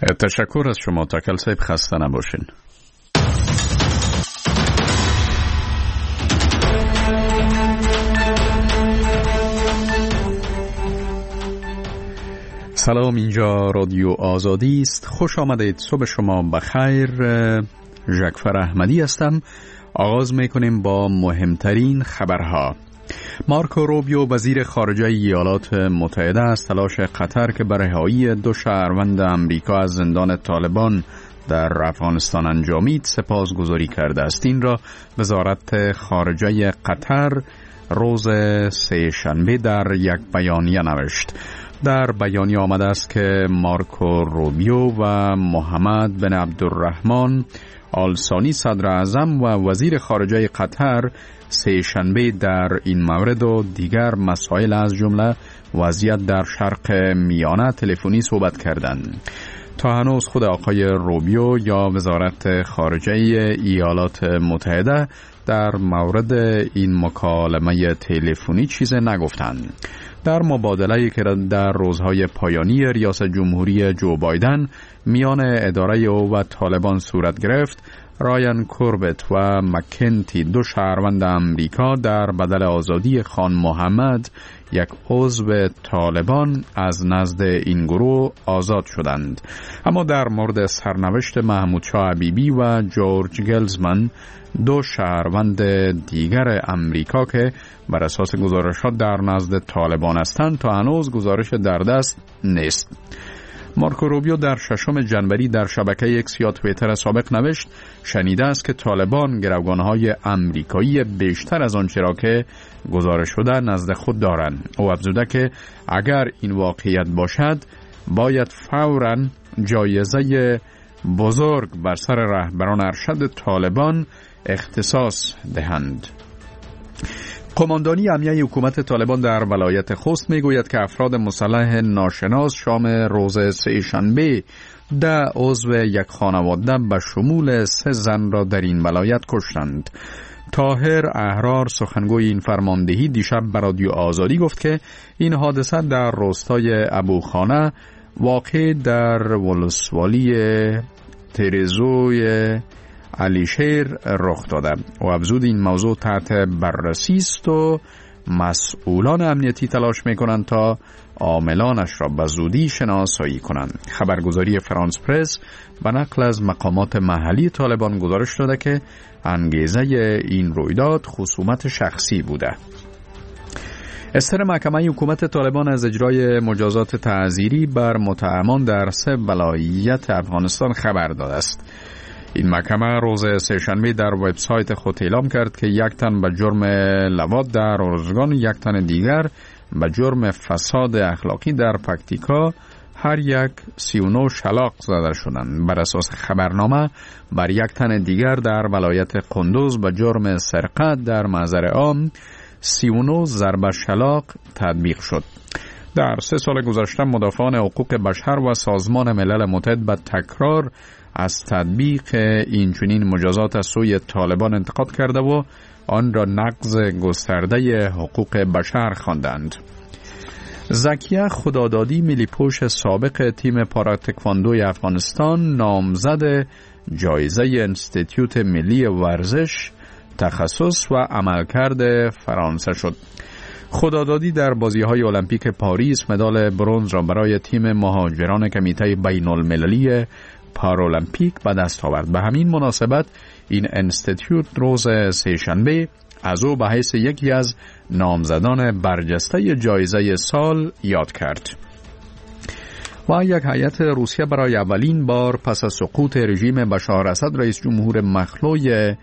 تشکر از شما. تاکل صاحب، خسته نباشین. سلام، اینجا رادیو آزادی است. خوش آمدید. صبح شما بخیر. ژکفر احمدی هستم. آغاز میکنیم با مهمترین خبرها. مارکو روبیو وزیر خارجه ایالات متحده از تلاش قطر که بر رهایی 2 شهروند امریکا از زندان طالبان در افغانستان انجامید سپاسگزاری کرده است. این را وزارت خارجه قطر روز سه‌شنبه در یک بیانیه نوشت. در بیانیه آمده است که مارکو روبیو و محمد بن عبدالرحمن آل ثانی صدر اعظم و وزیر خارجه قطر سه‌شنبه در این مورد و دیگر مسائل از جمله وضعیت در شرق میانه تلفنی صحبت کردند. تا هنوز خود آقای روبیو یا وزارت خارجه ایالات متحده در مورد این مکالمه تلفنی چیز نگفتند. در مبادله‌ای که در روزهای پایانی ریاست جمهوری جو بایدن میان اداره او و طالبان صورت گرفت، رایان کوربت و مکنتی 2 شهروند امریکا در بدل آزادی خان محمد، یک عضو طالبان، از نزد این گروه آزاد شدند. اما در مورد سرنوشت محمود شاه حبیبی و جورج گلزمن، 2 شهروند دیگر امریکا که بر اساس گزارشات در نزد طالبان هستند، تا هنوز گزارش در دست نیست. مارکو روبیو در 6 ژانویه در شبکه اکس یا توییتر سابق نوشت شنیده است که طالبان گروگانهای امریکایی بیشتر از آنچه را که گزارش شده نزد خود دارند. او افزوده که اگر این واقعیت باشد باید فوراً جایزه بزرگ بر سر رهبران ارشد طالبان اختصاص دهند. قماندانی امنیه حکومت طالبان در ولایت خوست میگوید که افراد مسلح ناشناس شام روز سه‌شنبه 10 عضو یک خانواده به شمول 3 زن را در این ولایت کشتند. طاهر احرار، سخنگوی این فرماندهی، دیشب به رادیو آزادی گفت که این حادثه در روستای ابوخانه واقع در ولسوالی ترزوی علیشیر رخ داده و افزود این موضوع تحت بررسی است و مسئولان امنیتی تلاش میکنند تا عاملانش را به زودی شناسایی کنند. خبرگزاری فرانس پرس به نقل از مقامات محلی طالبان گزارش داده که انگیزه این رویداد خصومت شخصی بوده. استر محکمه حکومت طالبان از اجرای مجازات تعزیری بر متهمان در 3 ولایت افغانستان خبر داده است. این محکمه روز سه‌شنبه در وبسایت خود اعلام کرد که 1 تن به جرم لواط در ارزگان و 1 تن دیگر به جرم فساد اخلاقی در پکتیکا هر یک 39 شلاق زده شدند. بر اساس خبرنامه بر 1 تن دیگر در ولایت قندوز به جرم سرقت در محضر عام 39 ضربه شلاق تطبیق شد. در 3 سال گذشته مدافعان حقوق بشر و سازمان ملل متحد به تکرار از تطبیق این چنین مجازات از سوی طالبان انتقاد کرده و آن را نقض گسترده حقوق بشر خواندند. زکیه خدادادی، ملی‌پوش سابق تیم پاراتکواندوی افغانستان، نامزد جایزه انستیتیوت ملی ورزش، تخصص و عملکرد فرانسه شد. خدادادی در بازی‌های المپیک پاریس مدال برنز را برای تیم مهاجران کمیته بین‌المللی پارالمپیک به دست آورد. به همین مناسبت این انستیتیوت روز سه‌شنبه از او به حیث یکی از نامزدان برجسته جایزه سال یاد کرد. و یک هیئت روسیه برای اولین بار پس از سقوط رژیم بشار اسد رئیس جمهور مخلوع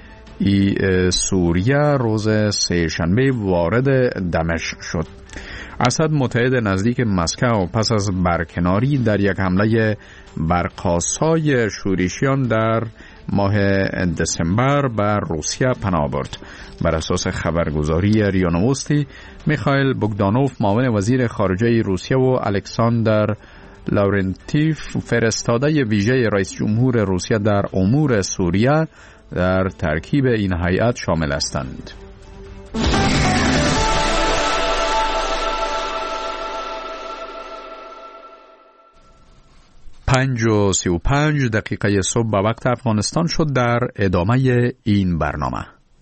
سوریه روز سه‌شنبه وارد دمشق شد. اسد متحد نزدیک مسکو پس از برکناری در یک حمله برقاسای شورشیان در ماه دسامبر بر روسیه پناه برد. بر اساس خبرگزاری ریا نووستی، میخائیل بوگدانوف معاون وزیر خارجه روسیه و الکساندر لاورنتیف فرستاده ویژه رئیس جمهور روسیه در امور سوریه در ترکیب این هیئت شامل هستند. 5:35 صبح به وقت افغانستان شد. در ادامه این برنامه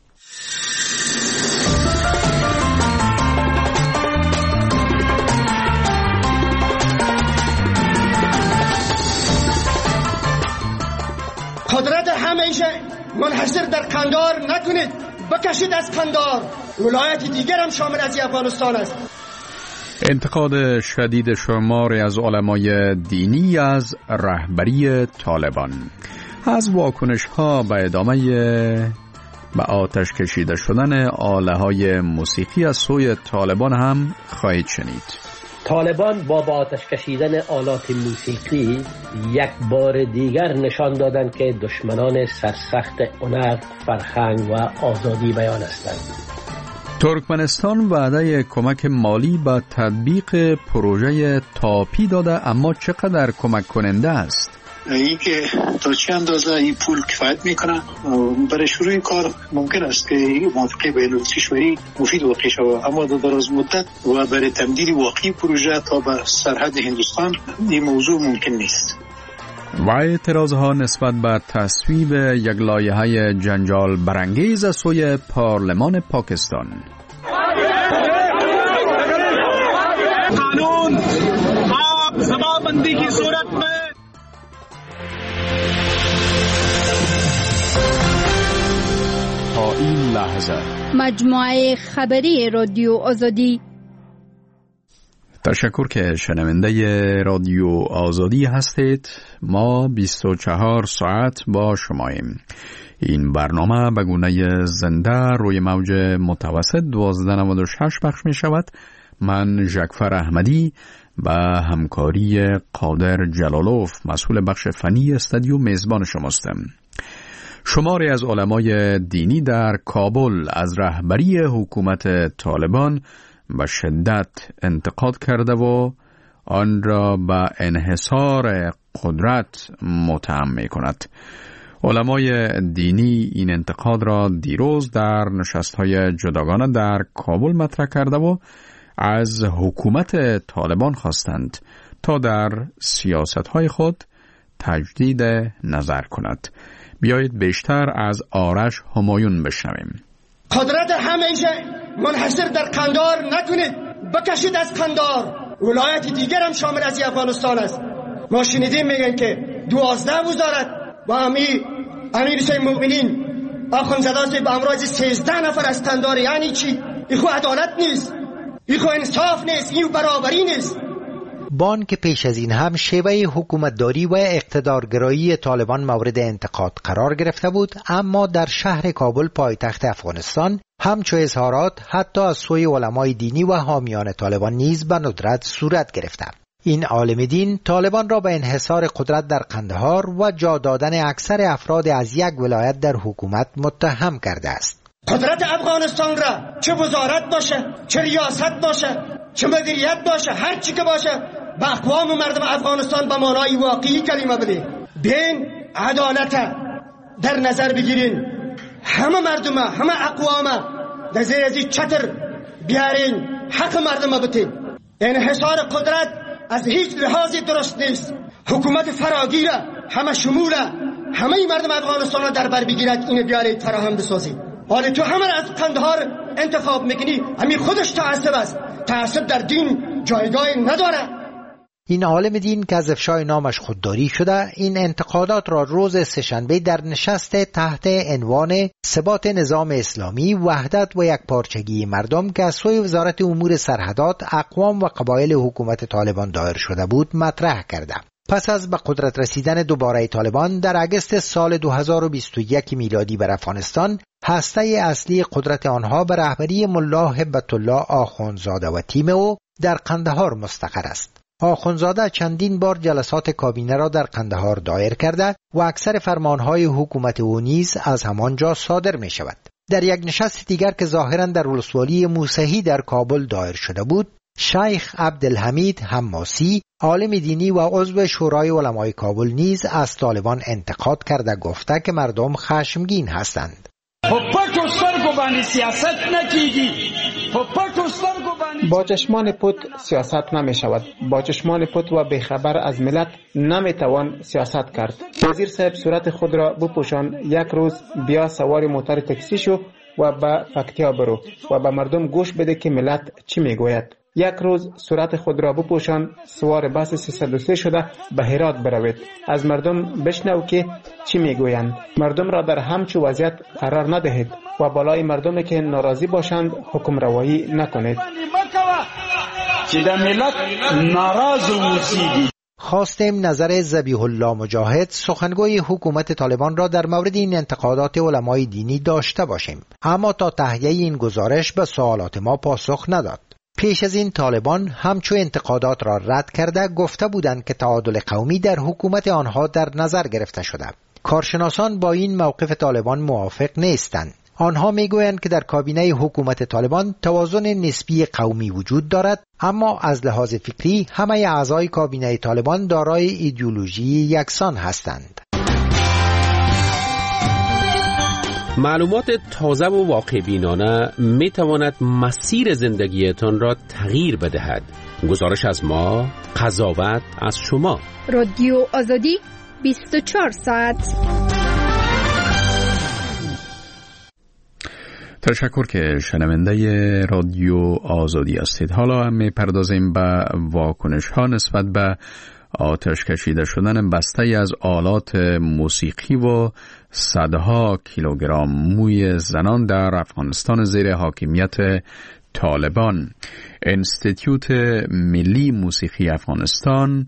قدرت همیشه منحصر در قندهار نکنید، بکشید از قندهار. ولایت دیگر هم شامل از افغانستان است. انتقاد شدید شماری از علمای دینی از رهبری طالبان. از واکنش ها به ادامه به آتش کشیده شدن آله های موسیقی از سوی طالبان هم خواهید شنید. طالبان با آتش کشیدن آلات موسیقی یک بار دیگر نشان دادند که دشمنان سرسخت هنر، فرهنگ و آزادی بیان هستند. ترکمنستان وعده کمک مالی به تطبیق پروژه تاپی داده، اما چقدر کمک کننده است؟ این که تا چه اندازه این پول کفایت میکنه برای شروع کار ممکن است که موافقه بین کشوری مفید واقع شود، اما در دراز مدت و برای تمدید واقعی پروژه تا به سرحد هندوستان این موضوع ممکن نیست. و اعتراضها نسبت به تصویب یک لایحه جنجال برانگیز از سوی پارلمان پاکستان. قانون آپ زبانبندی کی صورت میں تا این لحظه مجموعه خبری رادیو آزادی. تشکر که شنونده رادیو آزادی هستید. ما 24 ساعت با شماییم. این برنامه به گونه زنده روی موج متوسط 1296 پخش می شود. من جعفر احمدی با همکاری قادر جلالوف مسئول بخش فنی استودیو میزبان شماستم. شماری از علمای دینی در کابل از رهبری حکومت طالبان به شدت انتقاد کرده و آن را به انحصار قدرت متهم می کند. علمای دینی این انتقاد را دیروز در نشست‌های جداگانه در کابل مطرح کرده و از حکومت طالبان خواستند تا در سیاست‌های خود تجدید نظر کند. بیایید بیشتر از آرش همایون بشنویم. قدرت همیشه منحصر در قندهار نکنید، بکشید از قندهار. ولایت دیگر هم شامل از افغانستان است. ما شنیدیم میگن که 12 وزارت و امیر حسین مومنین آخوندزاده به امراض 13 نفر از قندهار. یعنی چی؟ این خو عدالت نیست، این خو انصاف نیست، این برابری نیست. بانک پیش از این هم شیوه حکومتداری و اقتدارگرایی طالبان مورد انتقاد قرار گرفته بود، اما در شهر کابل پایتخت افغانستان همچو اظهارات حتی از سوی علمای دینی و حامیان طالبان نیز به ندرت صورت گرفته. این عالم دین طالبان را به انحصار قدرت در قندهار و جا دادن اکثر افراد از یک ولایت در حکومت متهم کرده است. قدرت افغانستان را چه وزارت باشه، چه ریاست باشه، چه مدیریت باشه، هر چی که باشه به اقوام مردم افغانستان به معنای واقعی کلمه بده. دین عدالت در نظر بگیرین، همه مردم، همه اقوام در زیر از چتر بیارین، حق مردم بتین. انحصار قدرت از هیچ لحاظی درست نیست. حکومت فراگیر همه شمول همه مردم افغانستان را در بر بگیرد، این بیارید فراهم بسازید. حالا تو همه از قندهار انتخاب میکنی، همین خودش تعصب است. تعصب در دین جایگاهی نداره. این عالم دین که از افشای نامش خودداری شده، این انتقادات را روز سه‌شنبه در نشست تحت عنوان ثبات نظام اسلامی، وحدت و یکپارچگی مردم که از سوی وزارت امور سرحدات، اقوام و قبایل حکومت طالبان دایر شده بود مطرح کرده. پس از به قدرت رسیدن دوباره طالبان در اگست سال 2021 میلادی بر افغانستان، هسته اصلی قدرت آنها به رهبری ملا هبت الله آخوندزاده و تیم او در قندهار مستقر است. آخوندزاده چندین بار جلسات کابینه را در قندهار دایر کرده و اکثر فرمانهای حکومت او نیز از همانجا صادر می شود. در یک نشست دیگر که ظاهراً در ولسوالی موسهی در کابل دایر شده بود، شیخ عبدالحمید حماسی، عالم دینی و عضو شورای علمای کابل نیز از طالبان انتقاد کرده گفته که مردم خشمگین هستند. په پټو سترګو باندې سیاست نه کیږي. با چشمان پت سیاست نمی شود. با چشمان پت و بیخبر از ملت نمی توان سیاست کرد. وزیر صاحب صورت خود را بپوشان، یک روز بیا سوار موتر تاکسی شو و به فکتیا برو و به مردم گوش بده که ملت چی میگوید. یک روز صورت خود را بپوشان، سوار بس 303 شده به هرات بروید. از مردم بشنو که چی میگویند. مردم را در همچو وضعیت قرار ندهید و بالای مردم که ناراضی باشند حکم روایی نکنید. خواستیم نظر ذبیح الله مجاهد سخنگوی حکومت طالبان را در مورد این انتقادات علمای دینی داشته باشیم، اما تا تهیه این گزارش به سوالات ما پاسخ نداد. پیش از این طالبان همچو انتقادات را رد کرده گفته بودند که تعادل قومی در حکومت آنها در نظر گرفته شده. کارشناسان با این موقف طالبان موافق نیستند. آنها میگویند که در کابینه حکومت طالبان توازن نسبی قومی وجود دارد، اما از لحاظ فکری همه اعضای کابینه طالبان دارای ایدئولوژی یکسان هستند. معلومات تازه و واقع بینانه می تواند مسیر زندگیتان را تغییر بدهد. گزارش از ما، قضاوت از شما. رادیو آزادی 24 ساعت. تشکر که شنونده رادیو آزادی هستید. حالا هم می‌پردازیم به واکنش ها نسبت به آتش کشیده شدن بسته از آلات موسیقی و صدها کیلوگرم موی زنان در افغانستان زیر حاکمیت طالبان. انستیتوت ملی موسیقی افغانستان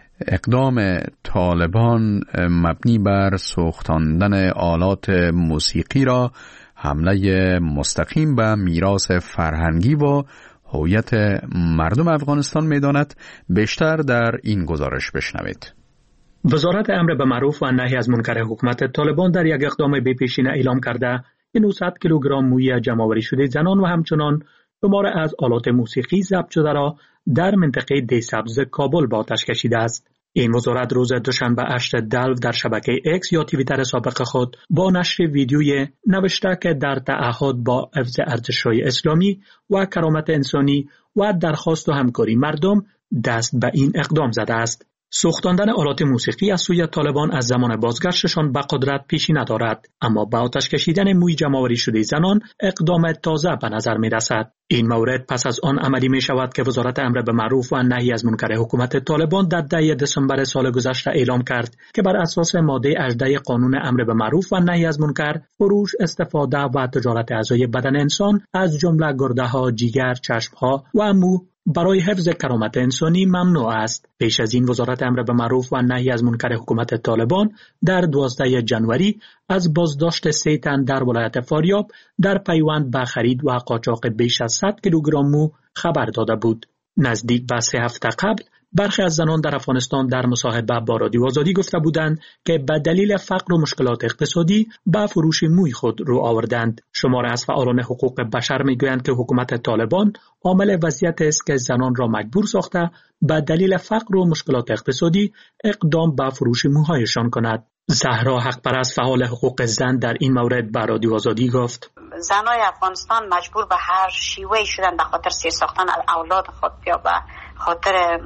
اقدام طالبان مبنی بر سوختاندن آلات موسیقی را حمله مستقیم به میراث فرهنگی و هویت مردم افغانستان می‌داند. بیشتر در این گزارش بشنوید. وزارت امر به معروف و نهی از منکر حکومت طالبان در یک اقدام بی‌پیشینه اعلام کرده که 900 کیلوگرم موی جمع‌آوری شده زنان و همچنان شمار از آلات موسیقی ضبط شده را در منطقه دیسبز کابل به آتش کشیده است. این وزارت روز دوشنبه 8 دلو در شبکه اکس یا توییتر سابق خود با نشر ویدیوی نوشته که در تعهد با حفظ ارزش‌های اسلامی و کرامت انسانی و درخواست و همکاری مردم دست به این اقدام زده است. سوختاندن آلات موسیقی از سوی طالبان از زمان بازگشتشان به قدرت پیشی ندارد، اما با آتش کشیدن موی جمع‌آوری شده زنان اقدام تازه به نظر می رسد. این مورد پس از آن عملی می شود که وزارت امر به معروف و نهی از منکر حکومت طالبان در 10 دسامبر سال گذشته اعلام کرد که بر اساس ماده 18 قانون امر به معروف و نهی از منکر، فروش، استفاده و تجارت اعضای بدن انسان از جمله گرده‌ها، جگر، چشم‌ها و مو برای حفظ کرامت انسانی ممنوع است. پیش از این وزارت امر به معروف و نهی از منکر حکومت طالبان در 12 جنوری از بازداشت 3 تن در ولایت فاریاب در پیوند به خرید و قاچاق بیش از 100 کیلوگرم مو خبر داده بود. نزدیک به 3 هفته قبل برخی از زنان در افغانستان در مصاحبه با رادیو آزادی گفته بودند که به دلیل فقر و مشکلات اقتصادی به فروش موی خود رو آوردند. شمار از فعالان حقوق بشر میگویند که حکومت طالبان عامل وضعیت است که زنان را مجبور ساخته به دلیل فقر و مشکلات اقتصادی اقدام به فروش موهایشان کند. زهرا حقپرست فعال حقوق زن در این مورد به رادیو آزادی گفت: زنای افغانستان مجبور به هر شیوه شدن به خاطر سیر ساختن اولاد خود یا به خاطر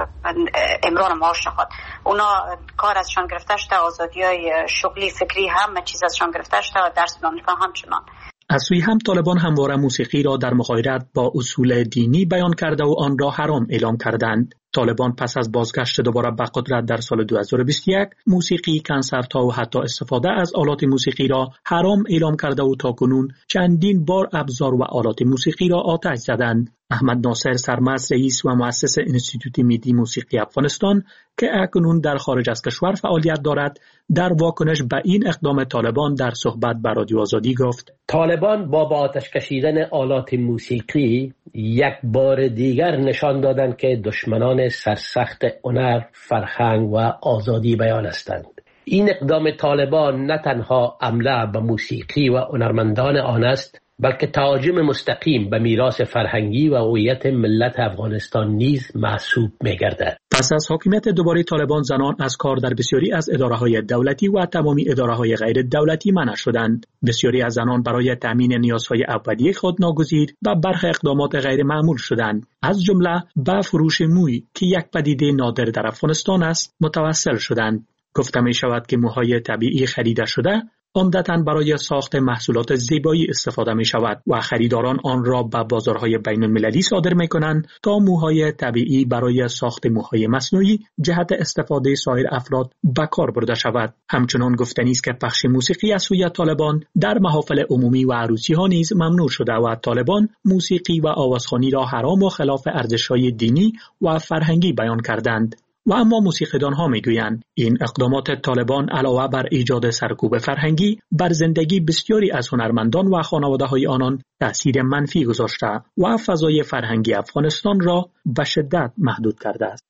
امرار معاش خود. اونا کار ازشان گرفته شده، آزادی‌های شغلی، فکری، همه چیز ازشان گرفته شده و درس دانشگاه همچنان. از سوی هم طالبان همواره موسیقی را در مغایرت با اصول دینی بیان کرده و آن را حرام اعلام کردند. طالبان پس از بازگشت دوباره به قدرت در سال 2021 موسیقی، کنسرت‌ها و حتی استفاده از آلات موسیقی را حرام اعلام کرده و تاکنون چندین بار ابزار و آلات موسیقی را آتش زدند. احمد ناصر سرمست رئیس و مؤسس انستیتوت ملی موسیقی افغانستان که اکنون در خارج از کشور فعالیت دارد، در واکنش به این اقدام طالبان در صحبت با رادیو آزادی گفت: طالبان با آتش کشیدن آلات موسیقی یک بار دیگر نشان دادند که دشمنان سرسخت هنر، فرهنگ و آزادی بیان هستند. این اقدام طالبان نه تنها حمله به موسیقی و هنرمندان آن است، بلکه تهاجم مستقیم به میراث فرهنگی و هویت ملت افغانستان نیز محسوب می‌گردد. پس از حاکمیت دوباره طالبان، زنان از کار در بسیاری از اداره‌های دولتی و تمامی اداره‌های غیر دولتی منع شدند. بسیاری از زنان برای تامین نیازهای اولیه خود ناگزیر و برخی اقدامات غیر معمول شدند، از جمله به فروش موی که یک پدیده نادر در افغانستان است متوسل شدند. گفته می شود که موهای طبیعی خریده شده عمدتاً برای ساخت محصولات زیبایی استفاده می شود و خریداران آن را به بازارهای بین المللی صادر می کنند تا موهای طبیعی برای ساخت موهای مصنوعی جهت استفاده سایر افراد به کار برده شود. همچنان گفتنی است که پخش موسیقی از سوی طالبان در محافل عمومی و عروسی ها نیز ممنوع شده و طالبان موسیقی و آوازخوانی را حرام و خلاف ارزش‌های دینی و فرهنگی بیان کردند. و اما موسیقیدان ها می گویند این اقدامات طالبان علاوه بر ایجاد سرکوب فرهنگی بر زندگی بسیاری از هنرمندان و خانواده های آنان تأثیر منفی گذاشته و فضای فرهنگی افغانستان را به شدت محدود کرده است.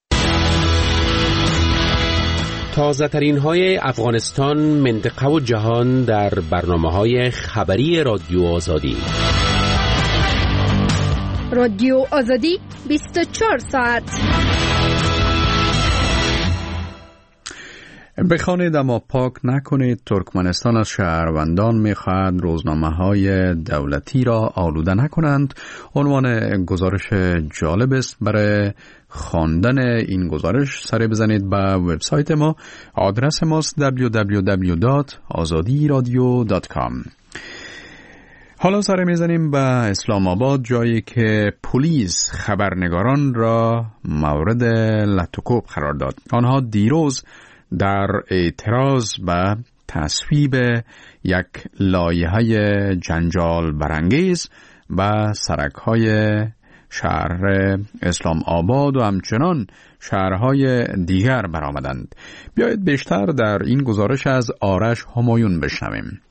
تازه ترین های افغانستان، منطقه و جهان در برنامه های خبری رادیو آزادی. رادیو آزادی 24 ساعت. بخوانید اما پاک نکنید. ترکمنستان از شهروندان می‌خواهد روزنامه‌های دولتی را آلوده نکنند. عنوان گزارش جالب است. برای خواندن این گزارش سر بزنید به وبسایت ما. آدرس ماست www.azadiradio.com. حالا سر میزنیم به اسلام آباد، جایی که پلیس خبرنگاران را مورد لطوکوب قرار داد. آنها دیروز در اعتراض به تصویب یک لایحه جنجال برانگیز به سرک‌های شهر اسلام آباد و همچنان شهرهای دیگر برآمدند. بیایید بیشتر در این گزارش از آرش همایون بشنویم.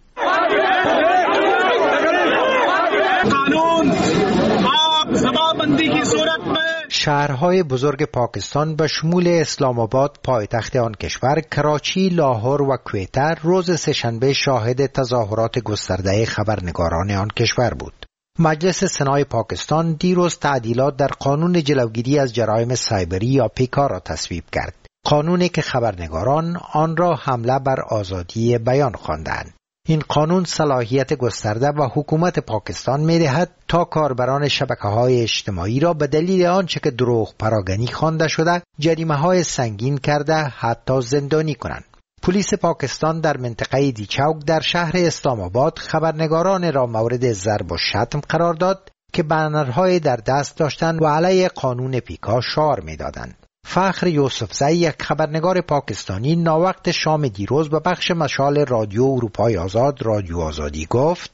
قانون زبانبندی کی صورت میں شهرهای بزرگ پاکستان به شمول اسلام آباد پایتخت آن کشور، کراچی، لاهور و کویته روز سه‌شنبه شاهد تظاهرات گسترده خبرنگاران آن کشور بود. مجلس سنای پاکستان دیروز تعدیلات در قانون جلوگیری از جرایم سایبری یا پیکا را تصویب کرد. قانونی که خبرنگاران آن را حمله بر آزادی بیان خواندند. این قانون صلاحیت گسترده و حکومت پاکستان می‌دهد تا کاربران شبکه‌های اجتماعی را به دلیل آنچه که دروغ پراگنی خوانده شده جریمه‌های سنگین کرده حتی زندانی کنند. پلیس پاکستان در منطقه دیچوک در شهر اسلام آباد خبرنگاران را مورد ضرب و شتم قرار داد که بنرهای در دست داشتند و علیه قانون پیکا شعار می‌دادند. فخر یوسفزی، یک خبرنگار پاکستانی، ناوقت شام دیروز به بخش مشال رادیو اروپای آزاد رادیو آزادی گفت: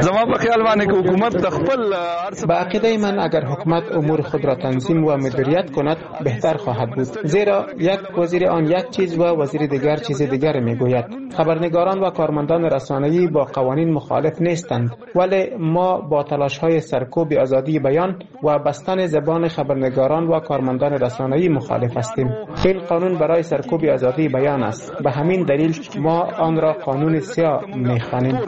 به عقیده من اگر حکومت امور خود را تنظیم و مدیریت کند بهتر خواهد بود، زیرا یک وزیر آن یک چیز و وزیر دیگر چیز دیگر میگوید. خبرنگاران و کارمندان رسانه‌ای با قوانین مخالف نیستند، ولی ما با تلاش‌های سرکوب آزادی بیان و بستن زبان خبرنگاران و کارمندان رسانه‌ای مخالف هستیم. این قانون برای سرکوب آزادی بیان است، به همین دلیل ما آن را قانون سیاه می‌خوانیم.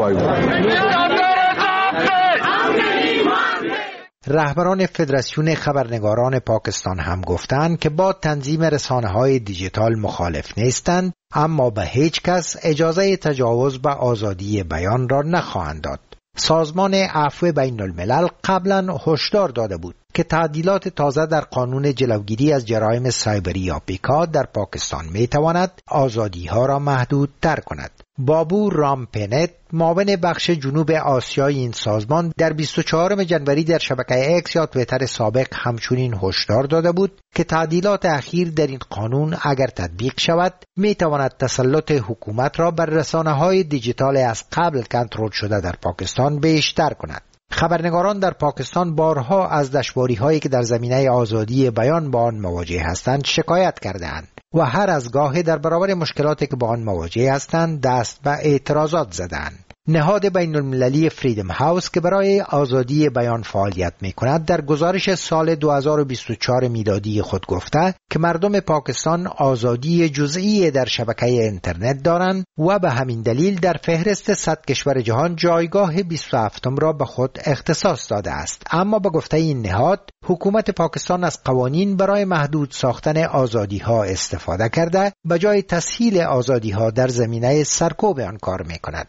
رهبران فدراسیون خبرنگاران پاکستان هم گفتند که با تنظیم رسانه‌های دیجیتال مخالف نیستند، اما به هیچ کس اجازه تجاوز به آزادی بیان را نخواهند داد. سازمان عفو بین الملل قبلا هشدار داده بود که تعدیلات تازه در قانون جلوگیری از جرایم سایبری یا پیکا در پاکستان میتواند آزادی‌ها را محدود تر کند. بابو رامپنت، معاون بخش جنوب آسیای این سازمان، در 24 جنوری در شبکه اکس یا توییتر سابق همچنین هشدار داده بود که تعدیلات اخیر در این قانون اگر تطبیق شود میتواند تسلط حکومت را بر رسانه‌های دیجیتال از قبل کنترل شده در پاکستان بیشتر کند. خبرنگاران در پاکستان بارها از دشواری‌هایی که در زمینه آزادی بیان با آن مواجه هستند شکایت کرده‌اند و هر از گاهی در برابر مشکلاتی که با آن مواجه هستند دست به اعتراضات زدند. نهاد بین المللی فریدم هاوس که برای آزادی بیان فعالیت می کند در گزارش سال 2024 میلادی خود گفته که مردم پاکستان آزادی جزئی در شبکه اینترنت دارند و به همین دلیل در فهرست 100 کشور جهان جایگاه 27 را به خود اختصاص داده است. اما به گفته این نهاد حکومت پاکستان از قوانین برای محدود ساختن آزادی ها استفاده کرده به جای تسهیل آزادی ها در زمینه سرکوب آن کار می کند.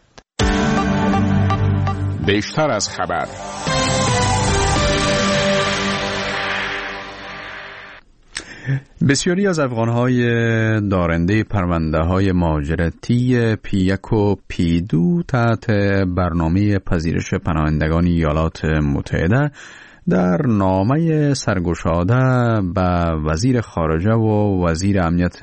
بیشتر از خبر. بسیاری از افغان‌های دارنده پرونده‌های مهاجرتی P1 و P2 تحت برنامه پذیرش پناهندگان ایالات متحده در نامه سرگشاده به وزیر خارجه و وزیر امنیت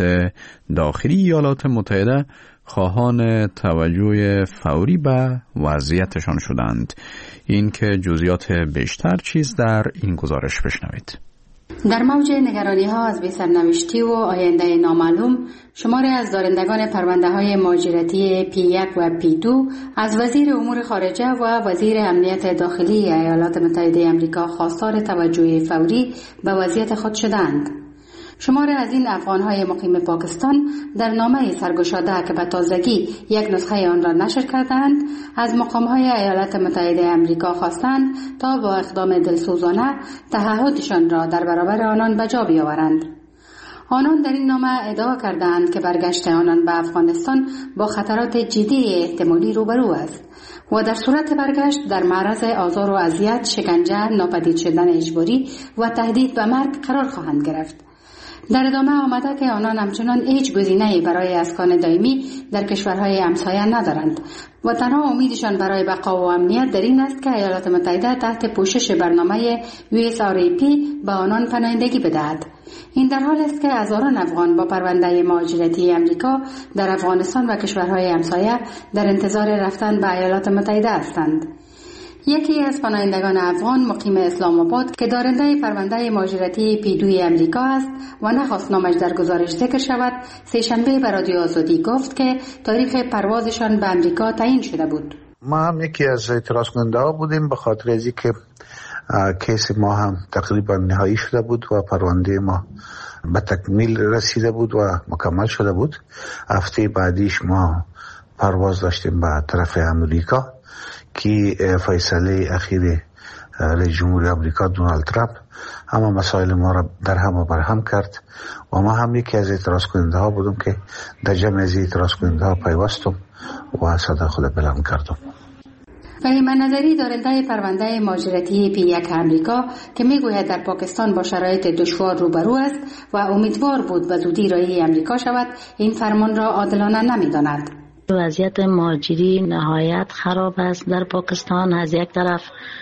داخلی ایالات متحده خواهان توجه فوری به وضعیتشان شدند. این که جزئیات بیشتر چیز در این گزارش بشنوید. در موج نگرانی ها از بی‌سرنوشتی و آینده نامعلوم، شماری از دارندگان پرونده های مهاجرتی P1 و P2 از وزیر امور خارجه و وزیر امنیت داخلی ایالات متحده آمریکا خواستار توجه فوری به وضعیت خود شدند. شماری از این افغان‌های مقیم پاکستان در نامه سرگشاده که به تازگی یک نسخه آن را نشر کردند، از مقام‌های ایالات متحده آمریکا خواستند تا با اقدام دلسوزانه تعهدشان را در برابر آنان به جا بیاورند. آنان در این نامه ادعا کردند که برگشت آنان به افغانستان با خطرات جدی احتمالی روبرو است و در صورت برگشت در معرض آزار و اذیت، شکنجه، ناپدید شدن اجباری و تهدید به مرگ قرار خواهند گرفت. در ادامه آمده که آنان همچنان هیچ گزینه‌ای برای اسکان دائمی در کشورهای همسایه ندارند و تنها امیدشان برای بقا و امنیت در این است که ایالات متحده تحت پوشش برنامه USRAP به آنان پناهندگی بدهد. این در حال است که هزاران افغان با پرونده مهاجرتی امریکا در افغانستان و کشورهای همسایه در انتظار رفتن به ایالات متحده هستند. یکی از پناهندگان افغان مقیم اسلام آباد که دارنده پرونده مهاجرتی P2 امریکا است و نخواست نامش در گزارش ذکر شود، سه‌شنبه به رادیو آزادی گفت که تاریخ پروازشان به امریکا تعیین شده بود. ما هم یکی از اعتراض کننده ها بودیم به خاطر از اینکه کیس ما هم تقریبا نهایی شده بود و پرونده ما به تکمیل رسیده بود و مکمل شده بود. هفته بعدیش ما پرواز داشتیم به طرف امریکا که فیصله اخیر رئیس جمهور آمریکا دونالد ترامپ همه مسائل ما را در هم و برهم کرد و ما هم یکی از اعتراض کننده ها بودم که در جمع از اعتراض کننده ها پیوستم و صدا خود بلند کردم. فهیم نظری دارنده پرونده مهاجرتی P1 امریکا که میگوید در پاکستان با شرایط دشوار روبرو است و امیدوار بود به زودی رهایی امریکا شود، این فرمان را عادلانه نمیداند. وضعیت مهاجری نهایت خراب است در پاکستان. از یک طرف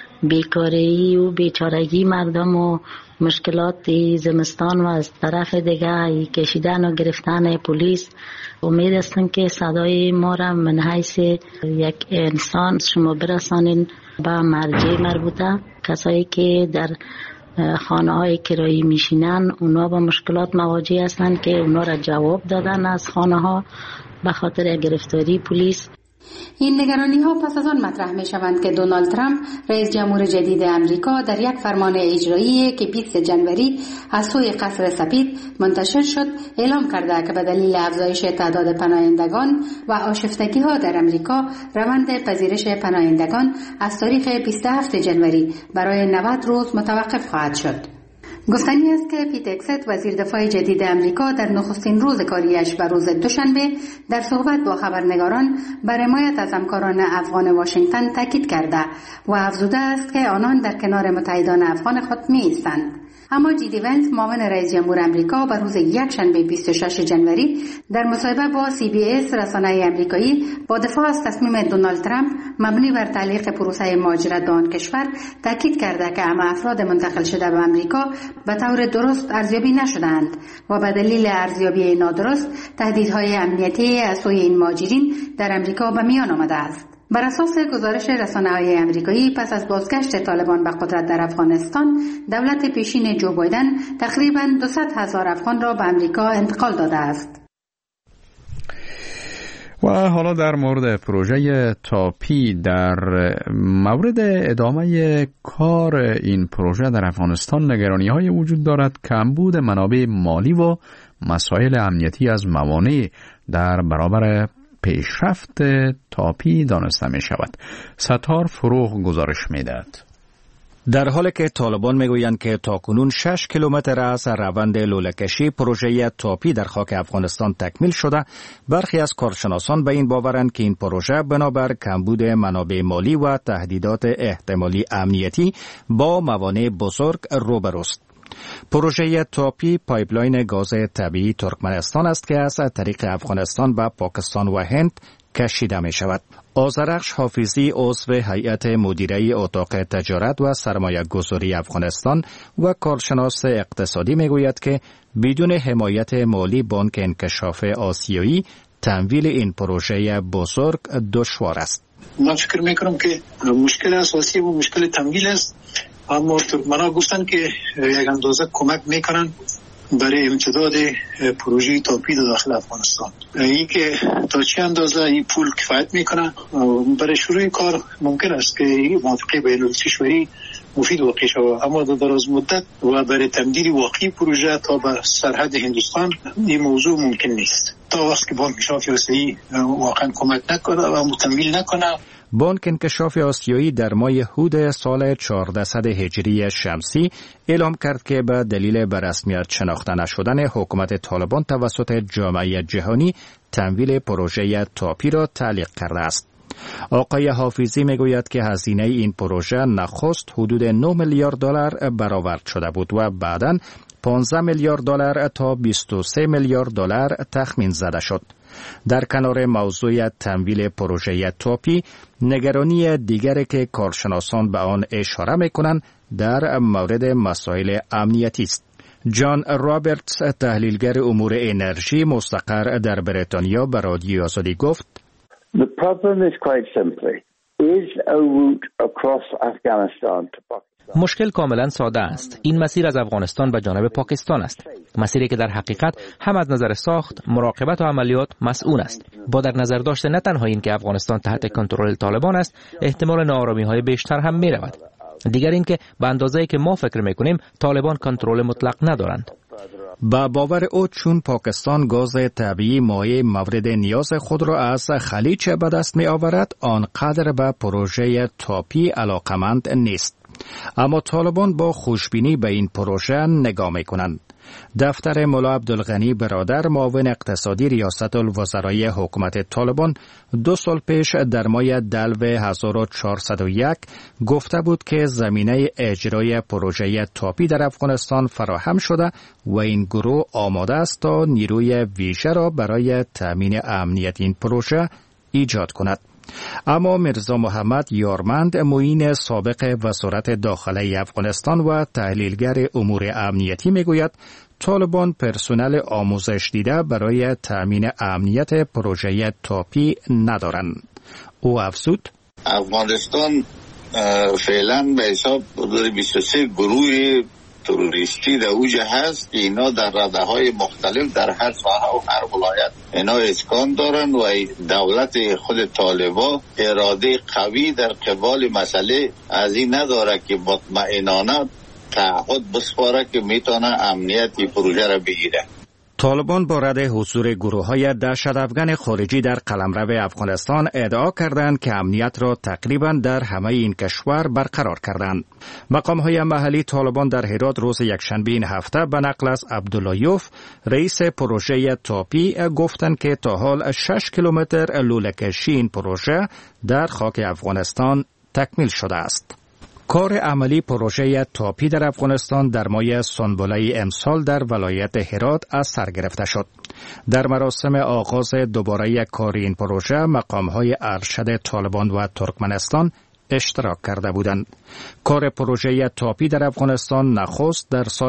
بیکاری و بیچارگی مردم و مشکلات زمستان و از طرف دیگه کشیدن و گرفتن پلیس. امید هستم که صدای ما را من حیث یک انسان شما برسانین به مرجع مربوطه. کسایی که در خانه های کرایی میشینن اونا با مشکلات مواجه هستند که اونا را جواب دادن از خانه ها به خاطر گرفتاری پلیس. این نگرانی ها پس از آن مطرح می شوند که دونالد ترامپ رئیس جمهور جدید امریکا در یک فرمان اجرایی که 20 جنوری از سوی قصر سفید منتشر شد اعلام کرده که به دلیل افزایش تعداد پناهندگان و آشفتگی ها در امریکا روند پذیرش پناهندگان از تاریخ 27 جنوری برای 90 روز متوقف خواهد شد. گفتنی است که پیت هگست وزیر دفاع جدید امریکا در نخستین روز کاریش به روز دوشنبه در صحبت با خبرنگاران بر حمایت از همکاران افغان واشنگتن تاکید کرده و افزوده است که آنان در کنار متحدان افغان خود می‌ایستند. اما جی ونس معاون رئیس جمهور امریکا به روز یکشنبه 26 جنوری در مصاحبه با CBS رسانه امریکایی با دفاع از تصمیم دونالد ترامپ مبنی بر تعلیق پروسه مهاجرت به آن کشور تاکید کرده که همه افراد منتقل شده به امریکا به طور درست ارزیابی نشدند و به دلیل ارزیابی نادرست تهدیدهای امنیتی از سوی این مهاجرین در امریکا به میان آمده است. بر اساس گزارش رسانه‌های امریکایی پس از بازگشت طالبان به قدرت در افغانستان، دولت پیشین جو بایدن تقریباً 200,000 افغان را به امریکا انتقال داده است. و حالا در مورد پروژه تاپی، در مورد ادامه کار این پروژه در افغانستان نگرانی‌های وجود دارد. کمبود منابع مالی و مسائل امنیتی از موانع در برابر پیشرفت تاپی دانسته می شود. ستار فروغ گزارش می دهد. در حالی که طالبان میگویند که تاکنون 6 کیلومتر از روند لوله‌کشی پروژه تاپی در خاک افغانستان تکمیل شده، برخی از کارشناسان به این باورند که این پروژه بنابر کمبود منابع مالی و تهدیدات احتمالی امنیتی با موانع بزرگ روبروست. پروژه تاپی پایپلاین گاز طبیعی ترکمنستان است که از طریق افغانستان به پاکستان و هند کشیده می شود. آذرخش حافظی، عضو هیئت مدیره اتاق تجارت و سرمایه گذاری افغانستان و کارشناس اقتصادی می گوید که بدون حمایت مالی بانک انکشاف آسیایی تمویل این پروژه بزرگ دشوار است. من فکر می کنم که مشکل اساسی و مشکل تمویل است، اما ترکمن‌ها گفتن که یک اندازه کمک میکنن برای امتداد پروژه تاپی در داخل افغانستان. این که تا چه اندازه این پول کفایت میکنه برای شروع کار ممکن است که موافقه بین‌الکشوری مفید واقع شود، اما در دراز مدت و برای تمدید واقعی پروژه تا به سرحد هندوستان این موضوع ممکن نیست تا وقتی که بانک انکشاف آسیایی واقعا کمک نکنه و تمویل نکنه. بانک انکشاف آسیایی در ماه هود سال 1400 هجری شمسی اعلام کرد که به دلیل به رسمیت شناخته نشدن حکومت طالبان توسط جامعه جهانی تمویل پروژه تاپی را تعلیق کرده است. آقای حافظی میگوید که هزینه این پروژه نخست حدود 9 میلیارد دلار برآورد شده بود و بعداً 15 میلیارد دلار تا 23 میلیارد دلار تخمین زده شد. در کنار موضوع تمویل پروژه تاپی، نگرانی دیگری که کارشناسان به آن اشاره می‌کنند در مورد مسائل امنیتی است. جان رابرتس، تحلیلگر امور انرژی مستقر در بریتانیا، به رادیو آزادی گفت: The problem is quite simply is a route across Afghanistan to Pakistan. مشکل کاملا ساده است. این مسیر از افغانستان به جانب پاکستان است. مسیری که در حقیقت هم از نظر ساخت، مراقبت و عملیات مسئول است. با در نظر داشته نه تنها این که افغانستان تحت کنترل طالبان است، احتمال ناآرامی‌های بیشتر هم می‌رود. دیگر این که به اندازه‌ای که ما فکر می‌کنیم طالبان کنترل مطلق ندارند. با باور او چون پاکستان گاز طبیعی مایع مورد نیاز خود را از خلیج به دست می‌آورد، آنقدر به پروژه تاپی علاقمند نیست. اما طالبان با خوشبینی به این پروژه نگاه می‌کنند. دفتر ملا عبدالغنی برادر، معاون اقتصادی ریاست الوزرای حکومت طالبان، 2 سال پیش در ماه دلو 1401 گفته بود که زمینه اجرای پروژه تاپی در افغانستان فراهم شده و این گروه آماده است تا نیروی ویژه را برای تامین امنیت این پروژه ایجاد کند. اما مرزا محمد یارمند، معین سابق وزارت داخله افغانستان و تحلیلگر امور امنیتی میگوید طالبان پرسنل آموزش دیده برای تامین امنیت پروژه تاپی ندارند. او افزود: افغانستان فعلا به حساب 23 گروه تروریستی در اوج هست که اینا در رده‌های مختلف در هر ساحه و هر ولایت اینا اسکان دارن و دولت خود طالبان اراده قوی در قبال مسئله از این نداره که مطمئنانه تعهد بسپاره که میتونه امنیتی پروژه را بگیره. طالبان با رد حضور گروه‌های دهشت افغان خارجی در قلمرو افغانستان ادعا کردند که امنیت را تقریباً در همه این کشور برقرار کردند. مقام‌های محلی طالبان در هرات روز یکشنبه این هفته به نقل از عبداللهیوف، رئیس پروژه تاپی، گفتند که تا حال 6 کیلومتر لوله‌کشی این پروژه در خاک افغانستان تکمیل شده است. کار عملی پروژه تاپی در افغانستان در ماه سنبله امسال در ولایت هرات از سر گرفته شد. در مراسم آغاز دوباره کار این پروژه مقام‌های ارشد طالبان و ترکمنستان اشتراک کرده بودند. کار پروژه تاپی در افغانستان نخست در سال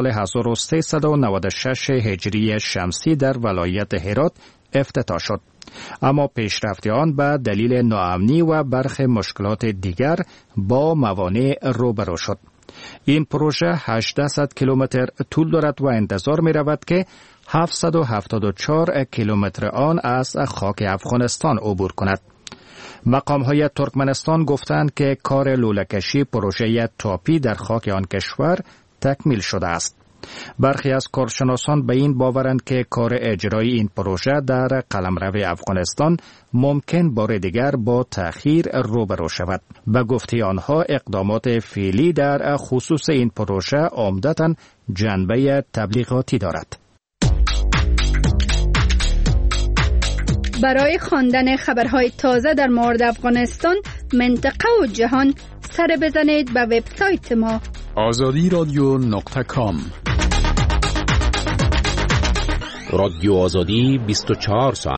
1396 هجری شمسی در ولایت هرات افتتاح شد. اما پیشرفت آن به دلیل ناامنی و برخی مشکلات دیگر با موانع روبرو شد. این پروژه 800 کیلومتر طول دارد و انتظار می رود که 774 کیلومتر آن از خاک افغانستان عبور کند. مقام‌های ترکمنستان گفتند که کار لوله‌کشی پروژه تاپی در خاک آن کشور تکمیل شده است. برخی از کارشناسان به این باورند که کار اجرایی این پروژه در قلمرو افغانستان ممکن بار دیگر با تأخیر روبرو شود. به گفته آنها اقدامات فعلی در خصوص این پروژه عمدتاً جنبه تبلیغاتی دارد. برای خواندن خبرهای تازه در مورد افغانستان، منطقه و جهان سر بزنید به وبسایت ما azadi.com. رادیو آزادی 24 ساعت